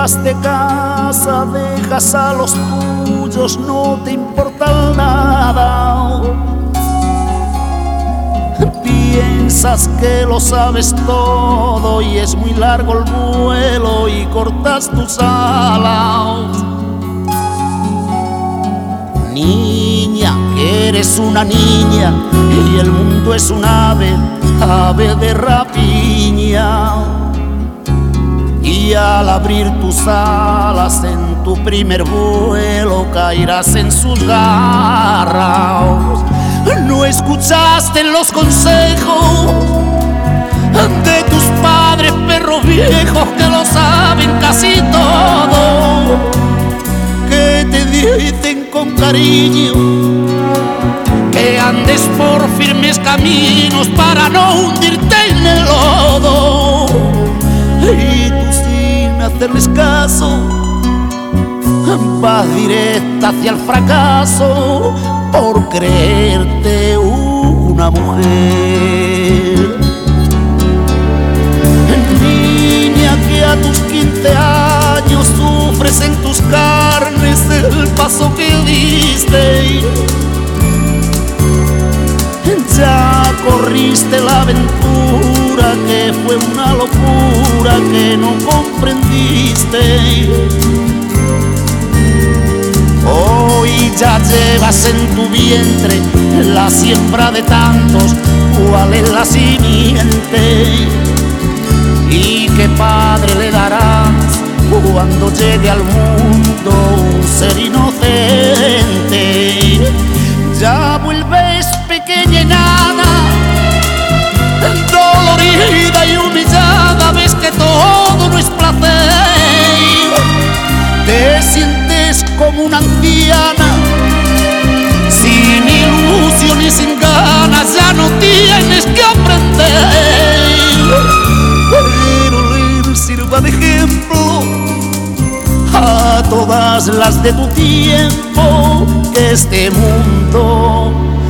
vas de casa, dejas a los tuyos, no te importa nada. Piensas que lo sabes todo y es muy largo el vuelo y cortas tus alas. Niña, que eres una niña y el mundo es un ave, ave de rapiña. Y al abrir tus alas en tu primer vuelo caerás en sus garras. No escuchaste los consejos de tus padres, perros viejos que lo saben casi todo, que te dicen con cariño que andes por firmes caminos para no hundirte en el lodo. Y tú, sin hacerles caso, vas directa hacia el fracaso por creerte una mujer. Niña, que a tus 15 años sufres en tus carnes el paso que diste. Ya corriste la aventura que fue una locura que no comprendiste. Hoy ya llevas en tu vientre la siembra de tantos, cuál es la simiente y qué padre le darás cuando llegue al mundo un ser inocente. Ya vuelves pequeña y nada, dolorida y humillada, ves que todo no es placer. Te sientes como una anciana, sin ilusión y sin ganas, ya no tienes que aprender. Pero le sirva de ejemplo a todas las de tu tiempo que este mundo